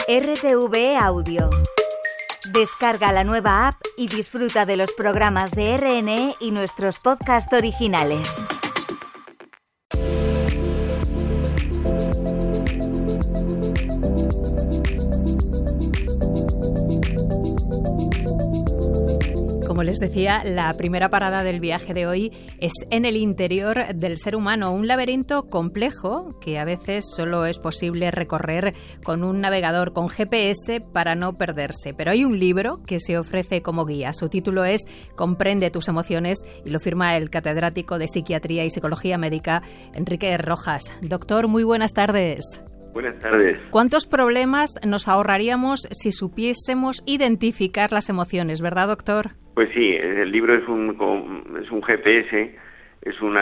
RTV Audio. Descarga la nueva app y disfruta de los programas de RNE y nuestros podcasts originales. Como les decía, la primera parada del viaje de hoy es en el interior del ser humano, un laberinto complejo que a veces solo es posible recorrer con un navegador, con GPS, para no perderse. Pero hay un libro que se ofrece como guía. Su título es Comprende tus emociones y lo firma el catedrático de Psiquiatría y Psicología Médica, Enrique Rojas. Doctor, muy buenas tardes. Buenas tardes. ¿Cuántos problemas nos ahorraríamos si supiésemos identificar las emociones, verdad, doctor? Pues sí, el libro es un GPS, es un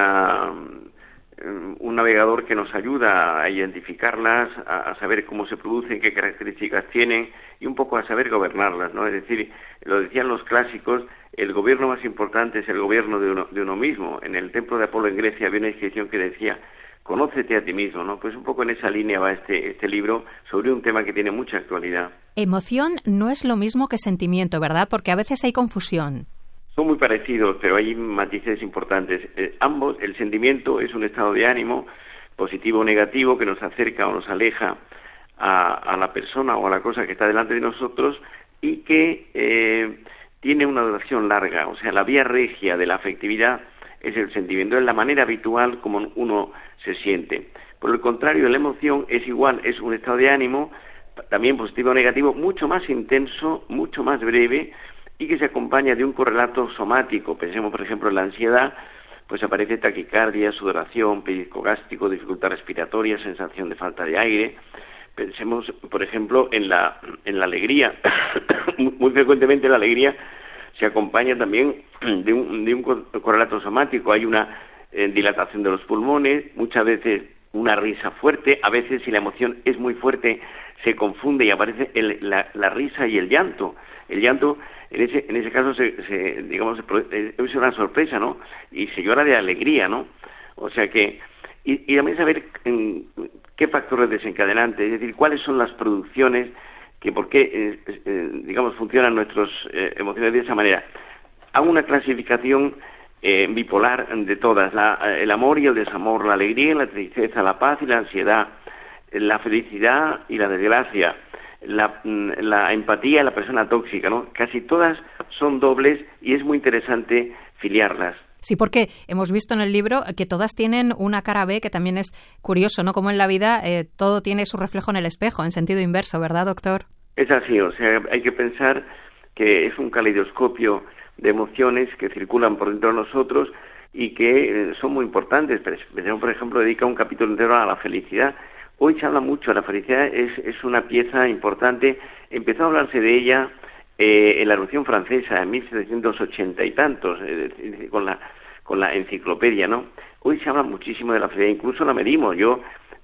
navegador que nos ayuda a identificarlas, a saber cómo se producen, qué características tienen y un poco a saber gobernarlas, ¿no? Es decir, lo decían los clásicos, el gobierno más importante es el gobierno de uno mismo. En el templo de Apolo en Grecia había una inscripción que decía: conócete a ti mismo, ¿no? Pues un poco en esa línea va este libro sobre un tema que tiene mucha actualidad. Emoción no es lo mismo que sentimiento, ¿verdad? Porque a veces hay confusión. Son muy parecidos, pero hay matices importantes. Ambos, el sentimiento es un estado de ánimo, positivo o negativo, que nos acerca o nos aleja a la persona o a la cosa que está delante de nosotros y que tiene una duración larga. O sea, la vía regia de la afectividad es el sentimiento, es la manera habitual como uno se siente. Por el contrario, la emoción es igual, es un estado de ánimo, también positivo o negativo, mucho más intenso, mucho más breve y que se acompaña de un correlato somático. Pensemos, por ejemplo, en la ansiedad, pues aparece taquicardia, sudoración, pellizco gástrico, dificultad respiratoria, sensación de falta de aire. Pensemos, por ejemplo, en la alegría. Muy frecuentemente la alegría se acompaña también de un correlato somático. Hay una dilatación de los pulmones, muchas veces una risa fuerte, a veces si la emoción es muy fuerte se confunde y aparece la risa y el llanto. El llanto, en ese caso, es una sorpresa, ¿no? Y se llora de alegría, ¿no? O sea que, y también saber qué factores desencadenantes, es decir, cuáles son las producciones que por qué, funcionan nuestras emociones de esa manera. Hago una clasificación bipolar de todas, el amor y el desamor, la alegría y la tristeza, la paz y la ansiedad, la felicidad y la desgracia, la empatía y la persona tóxica, ¿no? Casi todas son dobles y es muy interesante filiarlas. Sí, porque hemos visto en el libro que todas tienen una cara B, que también es curioso, ¿no? Como en la vida todo tiene su reflejo en el espejo, en sentido inverso, ¿verdad, doctor? Es así, o sea, hay que pensar que es un caleidoscopio de emociones que circulan por dentro de nosotros y que son muy importantes. Por ejemplo, dedica un capítulo entero a la felicidad. Hoy se habla mucho, la felicidad es una pieza importante. Empezó a hablarse de ella en la Revolución Francesa, en 1780 y tantos, con la enciclopedia, ¿no? Hoy se habla muchísimo de la felicidad, incluso la medimos. Yo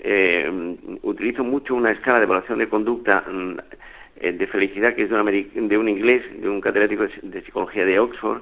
utilizo mucho una escala de evaluación de conducta de felicidad, que es de un inglés, de un catedrático de psicología de Oxford,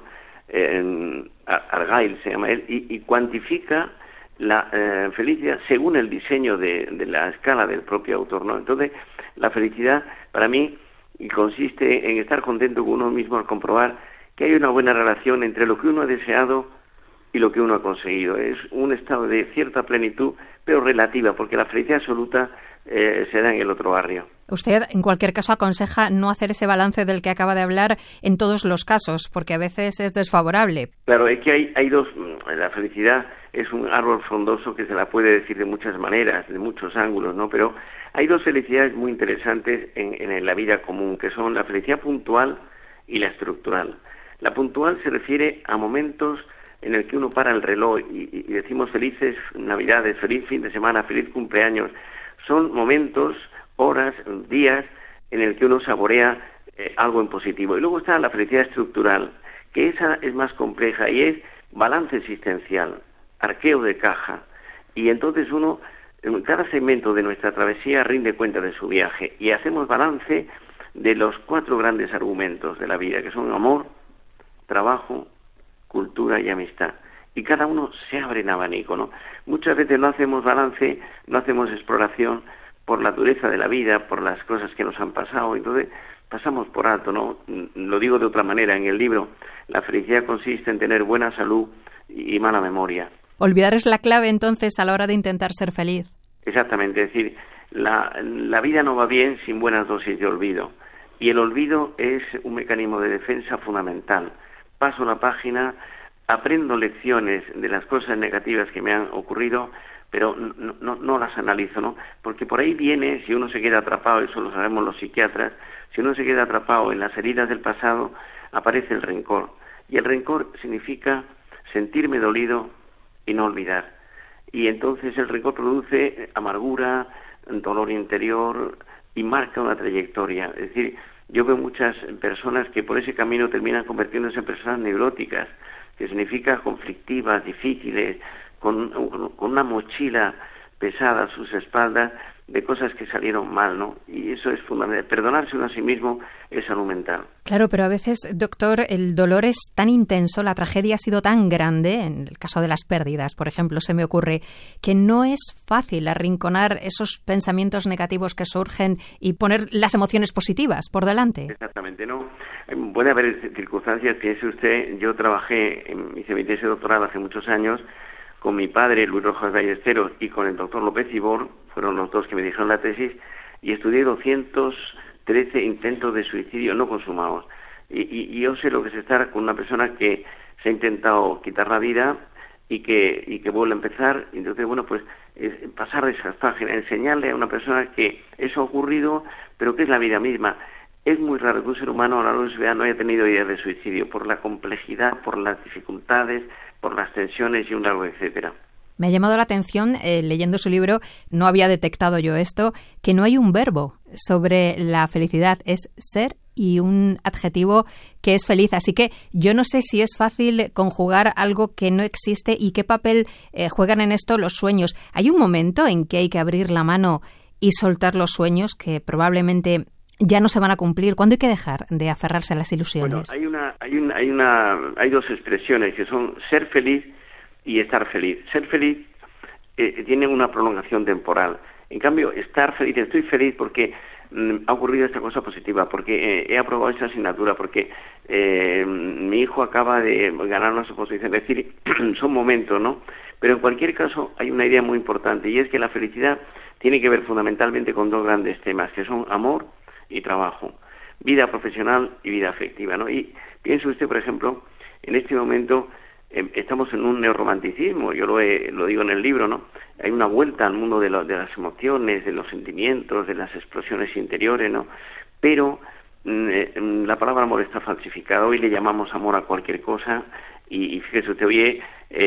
Argyle se llama él, y cuantifica la felicidad según el diseño de la escala del propio autor, ¿no? Entonces, la felicidad para mí consiste en estar contento con uno mismo al comprobar que hay una buena relación entre lo que uno ha deseado y lo que uno ha conseguido. Es un estado de cierta plenitud, pero relativa, porque la felicidad absoluta se da en el otro barrio. Usted, en cualquier caso, aconseja no hacer ese balance del que acaba de hablar en todos los casos, porque a veces es desfavorable. Claro, es que hay dos. La felicidad es un árbol frondoso que se la puede decir de muchas maneras, de muchos ángulos, ¿no? Pero hay dos felicidades muy interesantes en la vida común, que son la felicidad puntual y la estructural. La puntual se refiere a momentos en el que uno para el reloj y decimos felices Navidades, feliz fin de semana, feliz cumpleaños. Son momentos, horas, días en el que uno saborea algo en positivo. Y luego está la felicidad estructural, que esa es más compleja y es balance existencial, arqueo de caja. Y entonces uno, en cada segmento de nuestra travesía, rinde cuenta de su viaje y hacemos balance de los 4 grandes argumentos de la vida, que son amor, trabajo, cultura y amistad. Y cada uno se abre en abanico, ¿no? Muchas veces no hacemos balance, no hacemos exploración, por la dureza de la vida, por las cosas que nos han pasado. Entonces pasamos por alto, ¿no? Lo digo de otra manera en el libro, la felicidad consiste en tener buena salud y mala memoria. Olvidar es la clave entonces a la hora de intentar ser feliz. Exactamente, es decir, la vida no va bien sin buenas dosis de olvido, y el olvido es un mecanismo de defensa fundamental. Paso la página, aprendo lecciones de las cosas negativas que me han ocurrido, pero no las analizo, ¿no? Porque por ahí viene, si uno se queda atrapado, eso lo sabemos los psiquiatras, si uno se queda atrapado en las heridas del pasado, aparece el rencor. Y el rencor significa sentirme dolido y no olvidar. Y entonces el rencor produce amargura, dolor interior y marca una trayectoria. Es decir, yo veo muchas personas que por ese camino terminan convirtiéndose en personas neuróticas, que significa conflictivas, difíciles, con una mochila pesada a sus espaldas de cosas que salieron mal, ¿no? Y eso es fundamental. Perdonarse uno a sí mismo es salud mental. Claro, pero a veces, doctor, el dolor es tan intenso, la tragedia ha sido tan grande, en el caso de las pérdidas, por ejemplo, se me ocurre, que no es fácil arrinconar esos pensamientos negativos que surgen y poner las emociones positivas por delante. Exactamente, ¿no? Puede haber circunstancias, piense usted, yo trabajé, hice mi tesis de doctorado hace muchos años, con mi padre, Luis Rojas Ballesteros, y con el doctor López Ibor, fueron los dos que me dijeron la tesis, y estudié 213 intentos de suicidio no consumados. Y yo sé lo que es estar con una persona que se ha intentado quitar la vida y que vuelve a empezar. Entonces, bueno, pues pasar de esas páginas, enseñarle a una persona que eso ha ocurrido, pero que es la vida misma. Es muy raro que un ser humano a lo largo de su vida no haya tenido ideas de suicidio, por la complejidad, por las dificultades, por las tensiones y un largo etcétera. Me ha llamado la atención, leyendo su libro, no había detectado yo esto, que no hay un verbo sobre la felicidad, es ser y un adjetivo que es feliz. Así que yo no sé si es fácil conjugar algo que no existe y qué papel juegan en esto los sueños. ¿Hay un momento en que hay que abrir la mano y soltar los sueños que probablemente ya no se van a cumplir? ¿Cuándo hay que dejar de aferrarse a las ilusiones? Bueno, hay dos expresiones que son ser feliz y estar feliz. Ser feliz tiene una prolongación temporal. En cambio, estar feliz, estoy feliz porque ha ocurrido esta cosa positiva, porque he aprobado esta asignatura, porque mi hijo acaba de ganar una oposición. Es decir, son momentos, ¿no? Pero en cualquier caso hay una idea muy importante, y es que la felicidad tiene que ver fundamentalmente con dos grandes temas, que son amor y trabajo, vida profesional y vida afectiva, ¿no? Y piense usted, por ejemplo, en este momento estamos en un neorromanticismo, yo lo digo en el libro, ¿no? Hay una vuelta al mundo de las emociones, de los sentimientos, de las explosiones interiores, ¿no? Pero la palabra amor está falsificada. Hoy le llamamos amor a cualquier cosa y fíjese usted, oye,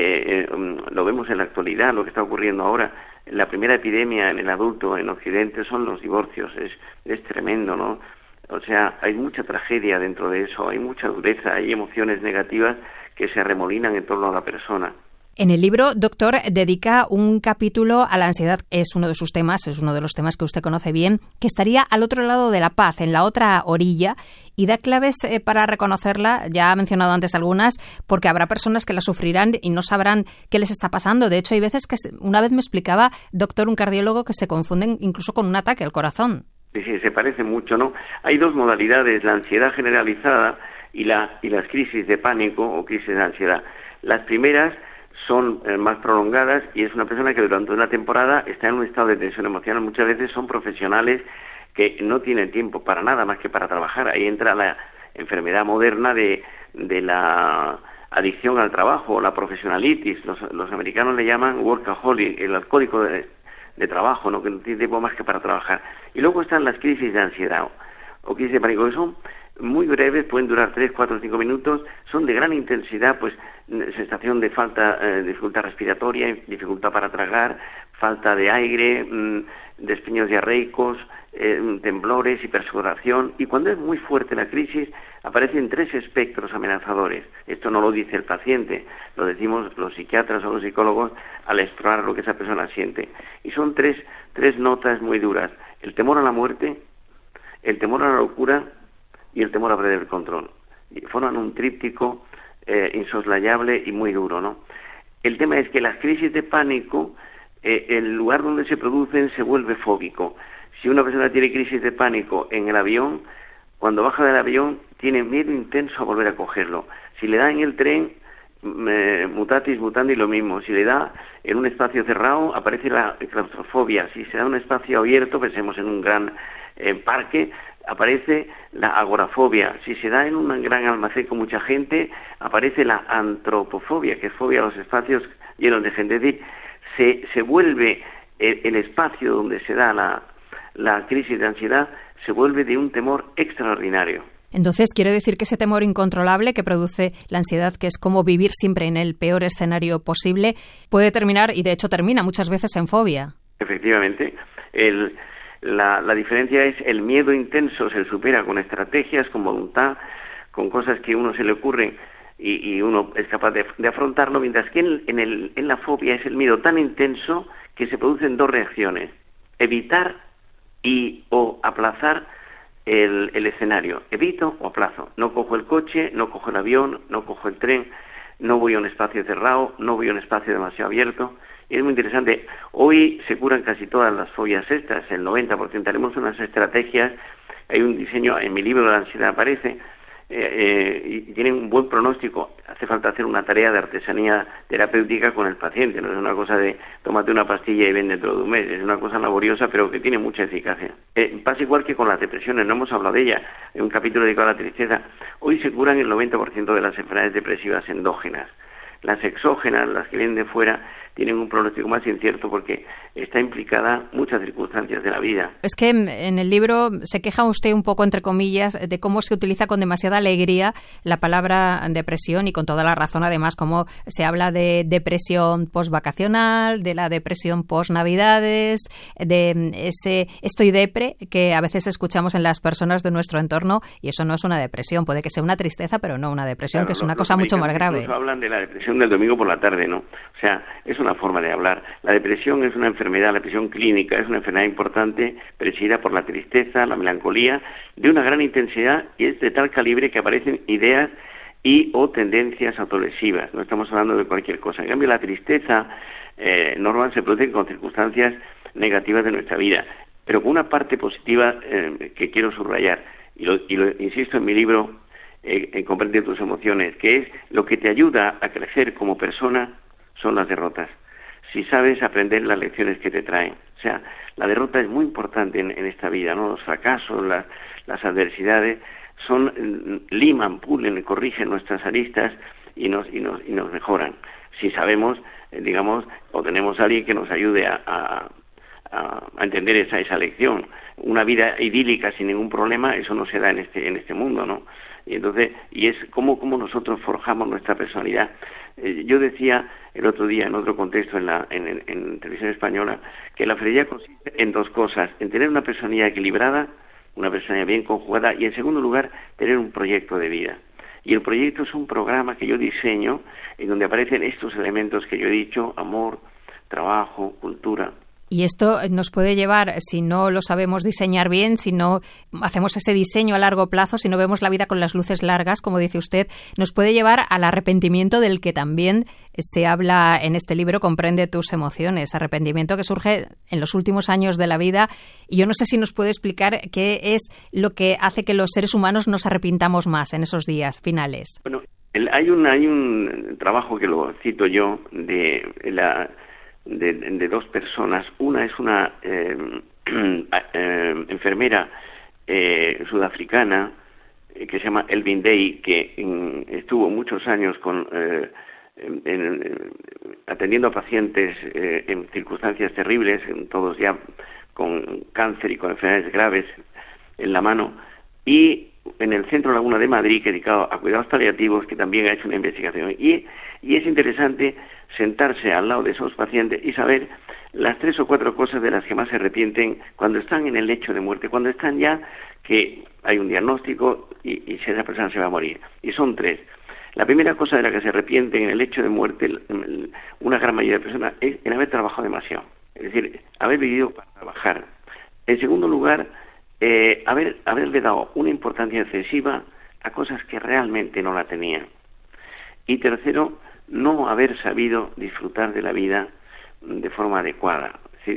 lo vemos en la actualidad, lo que está ocurriendo ahora. La primera epidemia en el adulto en Occidente son los divorcios, es tremendo, ¿no? O sea, hay mucha tragedia dentro de eso, hay mucha dureza, hay emociones negativas que se arremolinan en torno a la persona. En el libro, doctor, dedica un capítulo a la ansiedad. Es uno de sus temas, es uno de los temas que usted conoce bien, que estaría al otro lado de la paz, en la otra orilla, y da claves para reconocerla. Ya ha mencionado antes algunas, porque habrá personas que la sufrirán y no sabrán qué les está pasando. De hecho, hay veces que, una vez me explicaba, doctor, un cardiólogo, que se confunden incluso con un ataque al corazón. Sí, se parece mucho, ¿no? Hay dos modalidades, la ansiedad generalizada y las crisis de pánico o crisis de ansiedad. Las primeras son más prolongadas y es una persona que durante una temporada está en un estado de tensión emocional. Muchas veces son profesionales que no tienen tiempo para nada más que para trabajar. Ahí entra la enfermedad moderna de la adicción al trabajo, la profesionalitis. Los americanos le llaman workaholic, el alcohólico de trabajo, ¿no? Que no tiene tiempo más que para trabajar. Y luego están las crisis de ansiedad o crisis de pánico, que son muy breves, pueden durar 3, 4, 5 minutos, son de gran intensidad, pues sensación de dificultad respiratoria, dificultad para tragar, falta de aire, despeños diarreicos, temblores, hipersudoración, y cuando es muy fuerte la crisis aparecen 3 espectros amenazadores. Esto no lo dice el paciente, lo decimos los psiquiatras o los psicólogos al explorar lo que esa persona siente. Y son tres notas muy duras: el temor a la muerte, el temor a la locura y el temor a perder el control. Y forman un tríptico insoslayable y muy duro, ¿no? El tema es que las crisis de pánico, el lugar donde se producen se vuelve fóbico. Si una persona tiene crisis de pánico en el avión, cuando baja del avión tiene miedo intenso a volver a cogerlo. Si le da en el tren, mutatis mutandis lo mismo. Si le da en un espacio cerrado, aparece la claustrofobia. Si se da en un espacio abierto, pensemos en un gran parque, aparece la agorafobia. Si se da en un gran almacén con mucha gente, aparece la antropofobia, que es fobia a los espacios llenos de gente. Es decir, se vuelve el espacio donde se da la crisis de ansiedad, se vuelve de un temor extraordinario. Entonces, ¿quiere decir que ese temor incontrolable que produce la ansiedad, que es como vivir siempre en el peor escenario posible, puede terminar, y de hecho termina muchas veces, en fobia? Efectivamente. La diferencia es el miedo intenso se supera con estrategias, con voluntad, con cosas que a uno se le ocurren y uno es capaz de afrontarlo, mientras que en la fobia es el miedo tan intenso que se producen dos reacciones: evitar o aplazar el escenario. Evito o aplazo. No cojo el coche, no cojo el avión, no cojo el tren, no voy a un espacio cerrado, no voy a un espacio demasiado abierto. Y es muy interesante. Hoy se curan casi todas las fobias estas, el 90%. Haremos unas estrategias. Hay un diseño, en mi libro de la ansiedad aparece, y tienen un buen pronóstico. Hace falta hacer una tarea de artesanía terapéutica con el paciente, no es una cosa de tómate una pastilla y ven dentro de un mes, es una cosa laboriosa pero que tiene mucha eficacia. Pasa igual que con las depresiones, no hemos hablado de ella, en un capítulo dedicado a la tristeza. Hoy se curan el 90% de las enfermedades depresivas endógenas. Las exógenas, las que vienen de fuera, tienen un pronóstico más incierto porque está implicada muchas circunstancias de la vida. Es que en el libro se queja usted un poco, entre comillas, de cómo se utiliza con demasiada alegría la palabra depresión, y con toda la razón, además, cómo se habla de depresión postvacacional, de la depresión post-navidades, de ese estoy depre que a veces escuchamos en las personas de nuestro entorno, y eso no es una depresión, puede que sea una tristeza, pero no una depresión, claro, que es una cosa mucho más grave. Hablan de la depresión del domingo por la tarde, ¿no? O sea, es una forma de hablar. La depresión es una enfermedad, la depresión clínica es una enfermedad importante, presidida por la tristeza, la melancolía, de una gran intensidad, y es de tal calibre que aparecen ideas o tendencias autolesivas. No estamos hablando de cualquier cosa. En cambio, la tristeza normal se produce con circunstancias negativas de nuestra vida, pero con una parte positiva que quiero subrayar, y lo insisto en mi libro, Comprende tus emociones, que es lo que te ayuda a crecer como persona son las derrotas. Si sabes aprender las lecciones que te traen. O sea, la derrota es muy importante en esta vida, ¿no? Los fracasos, las adversidades liman, pulen, corrigen nuestras aristas y nos mejoran. Si sabemos, digamos, o tenemos a alguien que nos ayude a entender esa lección. Una vida idílica sin ningún problema, eso no se da en este mundo, ¿no? Y entonces, es cómo nosotros forjamos nuestra personalidad. Yo decía el otro día, en otro contexto, en televisión española, que la felicidad consiste en dos cosas: en tener una personalidad equilibrada, una personalidad bien conjugada, y en segundo lugar, tener un proyecto de vida. Y el proyecto es un programa que yo diseño, en donde aparecen estos elementos que yo he dicho: amor, trabajo, cultura. Y esto nos puede llevar, si no lo sabemos diseñar bien, si no hacemos ese diseño a largo plazo, si no vemos la vida con las luces largas, como dice usted, nos puede llevar al arrepentimiento, del que también se habla en este libro, Comprende tus emociones. Arrepentimiento que surge en los últimos años de la vida. Y yo no sé si nos puede explicar qué es lo que hace que los seres humanos nos arrepintamos más en esos días finales. Bueno, hay un trabajo que lo cito yo de dos personas. Una es una enfermera sudafricana que se llama Elvin Day, que estuvo muchos años atendiendo a pacientes en circunstancias terribles, todos ya con cáncer y con enfermedades graves en la mano, y en el Centro Laguna de Madrid, que dedicado a cuidados paliativos, que también ha hecho una investigación. Y es interesante sentarse al lado de esos pacientes y saber las 3 o 4 cosas de las que más se arrepienten cuando están en el lecho de muerte, cuando están ya que hay un diagnóstico y si esa persona se va a morir. Y son 3. La primera cosa de la que se arrepienten en el lecho de muerte una gran mayoría de personas es en haber trabajado demasiado. Es decir, haber vivido para trabajar. En segundo lugar, haberle dado una importancia excesiva a cosas que realmente no la tenían. Y tercero, no haber sabido disfrutar de la vida de forma adecuada. Es decir,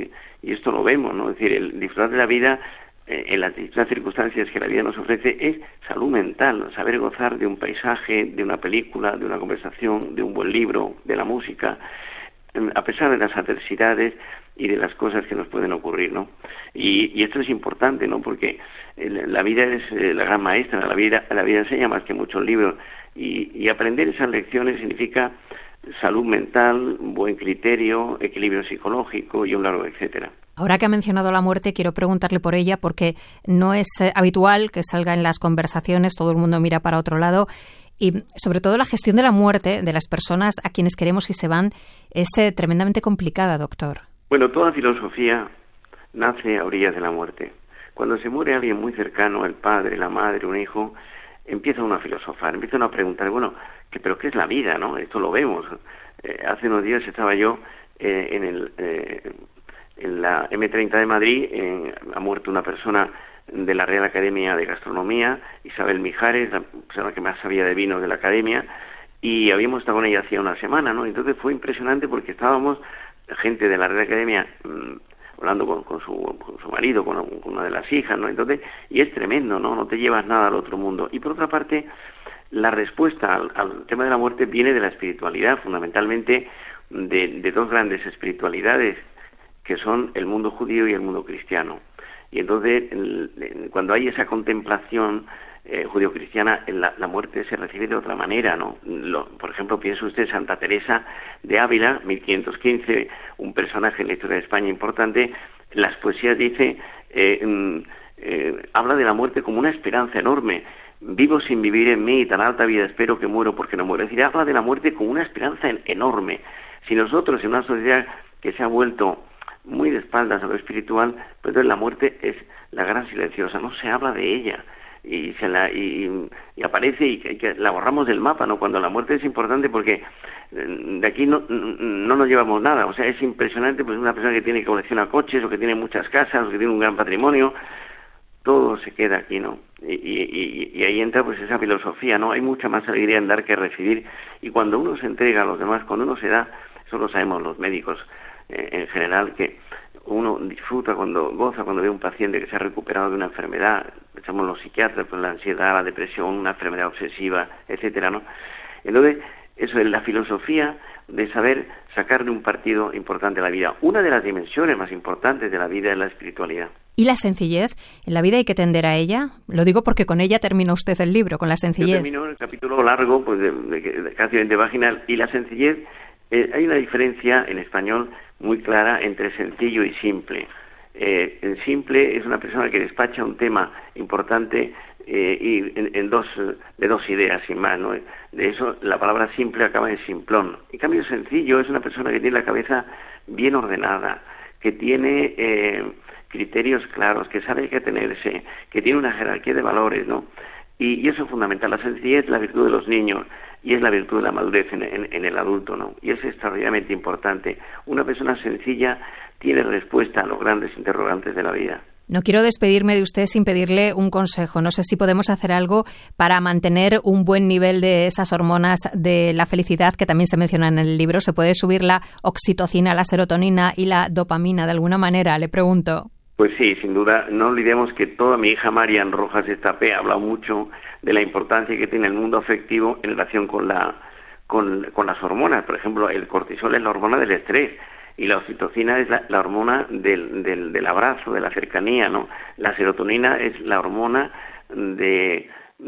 y esto lo vemos, ¿no? Es decir, el disfrutar de la vida en las distintas circunstancias que la vida nos ofrece es salud mental, saber gozar de un paisaje, de una película, de una conversación, de un buen libro, de la música, a pesar de las adversidades y de las cosas que nos pueden ocurrir, ¿no? Y esto es importante, ¿no? Porque la vida es la gran maestra, la vida enseña más que muchos libros, y aprender esas lecciones significa salud mental, buen criterio, equilibrio psicológico y un largo etcétera. Ahora que ha mencionado la muerte, quiero preguntarle por ella, porque no es habitual que salga en las conversaciones, todo el mundo mira para otro lado, y sobre todo la gestión de la muerte de las personas a quienes queremos y se van es tremendamente complicada, doctor. Bueno, toda filosofía nace a orillas de la muerte. Cuando se muere alguien muy cercano, el padre, la madre, un hijo, empieza uno a filosofar, empieza uno a preguntar, bueno, ¿pero qué es la vida, no? Esto lo vemos. Hace unos días estaba yo en la M30 de Madrid, ha muerto una persona de la Real Academia de Gastronomía, Isabel Mijares, la persona que más sabía de vinos de la Academia, y habíamos estado con ella hacía una semana, ¿no? Entonces fue impresionante porque estábamos, gente de la Real Academia, hablando con su marido, con una de las hijas, ¿no? Entonces, y es tremendo, ¿no? No te llevas nada al otro mundo. Y por otra parte, la respuesta al tema de la muerte viene de la espiritualidad, fundamentalmente de dos grandes espiritualidades, que son el mundo judío y el mundo cristiano. Y entonces, cuando hay esa contemplación judío-cristiana, la muerte se recibe de otra manera, ¿no? Por ejemplo, piense usted Santa Teresa de Ávila, 1515, un personaje en la historia de España importante. Las poesías dice, habla de la muerte como una esperanza enorme. Vivo sin vivir en mí, tan alta vida espero que muero porque no muero. Es decir, habla de la muerte como una esperanza enorme. Si nosotros, en una sociedad que se ha vuelto muy de espaldas a lo espiritual, pues entonces la muerte es la gran silenciosa, no se habla de ella, y aparece y que la borramos del mapa, ¿no? Cuando la muerte es importante, porque de aquí no nos llevamos nada. O sea, es impresionante, pues una persona que tiene colecciona coches, o que tiene muchas casas, o que tiene un gran patrimonio, todo se queda aquí, ¿no? Y ahí entra pues esa filosofía, ¿no? Hay mucha más alegría en dar que recibir, y cuando uno se entrega a los demás, cuando uno se da, eso lo sabemos los médicos en general, que uno disfruta cuando goza, cuando ve un paciente que se ha recuperado de una enfermedad, echamos los psiquiatras, pues la ansiedad, la depresión, una enfermedad obsesiva, etcétera, ¿no? Entonces, eso es la filosofía de saber sacarle un partido importante a la vida. Una de las dimensiones más importantes de la vida es la espiritualidad. ¿Y la sencillez? ¿En la vida hay que tender a ella? Lo digo porque con ella termina usted el libro, con la sencillez. Yo termino el capítulo largo, pues de casi 20 páginas, y la sencillez, hay una diferencia en español muy clara entre sencillo y simple. El simple es una persona que despacha un tema importante y de dos ideas, sin más, ¿no? De eso, la palabra simple acaba en simplón. En cambio, sencillo es una persona que tiene la cabeza bien ordenada, que tiene criterios claros, que sabe qué tenerse, que tiene una jerarquía de valores, ¿no? Y eso es fundamental. La sencillez es la virtud de los niños y es la virtud de la madurez en el adulto, ¿no? Y es extraordinariamente importante. Una persona sencilla tiene respuesta a los grandes interrogantes de la vida. No quiero despedirme de usted sin pedirle un consejo. No sé si podemos hacer algo para mantener un buen nivel de esas hormonas de la felicidad que también se mencionan en el libro. ¿Se puede subir la oxitocina, la serotonina y la dopamina de alguna manera? Le pregunto. Pues sí, sin duda. No olvidemos que toda mi hija Marian Rojas Estapé ha hablado mucho de la importancia que tiene el mundo afectivo en relación con las hormonas. Por ejemplo, el cortisol es la hormona del estrés y la oxitocina es la hormona del abrazo, de la cercanía, ¿no? La serotonina es la hormona de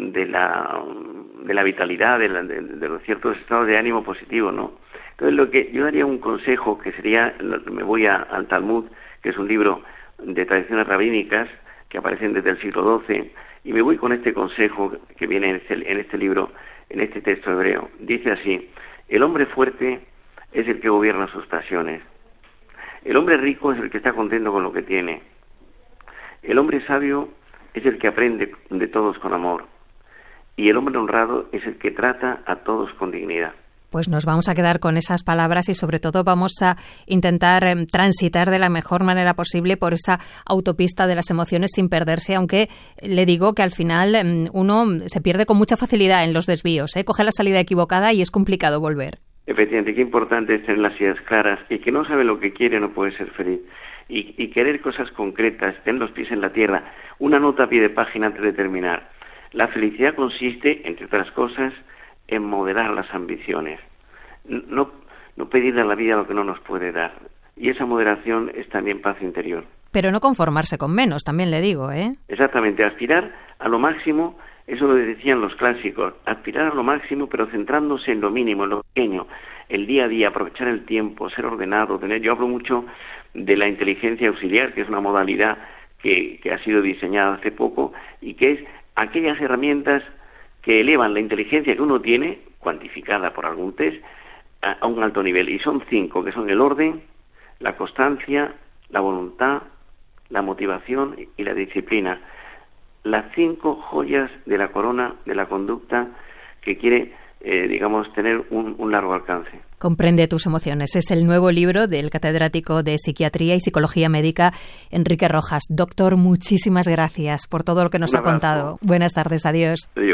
la vitalidad, de los ciertos estados de ánimo positivo, ¿no? Entonces, yo daría un consejo que sería, me voy al Talmud, que es un libro de tradiciones rabínicas que aparecen desde el siglo XII, y me voy con este consejo que viene en este libro, en este texto hebreo. Dice así: el hombre fuerte es el que gobierna sus pasiones, el hombre rico es el que está contento con lo que tiene, el hombre sabio es el que aprende de todos con amor, y el hombre honrado es el que trata a todos con dignidad. Pues nos vamos a quedar con esas palabras y sobre todo vamos a intentar transitar de la mejor manera posible por esa autopista de las emociones sin perderse, aunque le digo que al final uno se pierde con mucha facilidad en los desvíos, coge la salida equivocada y es complicado volver. Efectivamente, qué importante es tener las ideas claras, y que no sabe lo que quiere no puede ser feliz. y querer cosas concretas, tener los pies en la tierra. Una nota a pie de página antes de terminar. La felicidad consiste, entre otras cosas, en moderar las ambiciones. No pedirle a la vida lo que no nos puede dar. Y esa moderación es también paz interior. Pero no conformarse con menos, también le digo, ¿eh? Exactamente, aspirar a lo máximo, eso lo decían los clásicos, aspirar a lo máximo pero centrándose en lo mínimo, en lo pequeño, el día a día, aprovechar el tiempo, ser ordenado, yo hablo mucho de la inteligencia auxiliar, que es una modalidad que ha sido diseñada hace poco y que es aquellas herramientas que elevan la inteligencia que uno tiene, cuantificada por algún test, a un alto nivel. Y son 5, que son el orden, la constancia, la voluntad, la motivación y la disciplina. Las 5 joyas de la corona de la conducta que quiere, tener un largo alcance. Comprende tus emociones. Es el nuevo libro del catedrático de Psiquiatría y Psicología Médica, Enrique Rojas. Doctor, muchísimas gracias por todo lo que nos ha contado. Buenas tardes, adiós.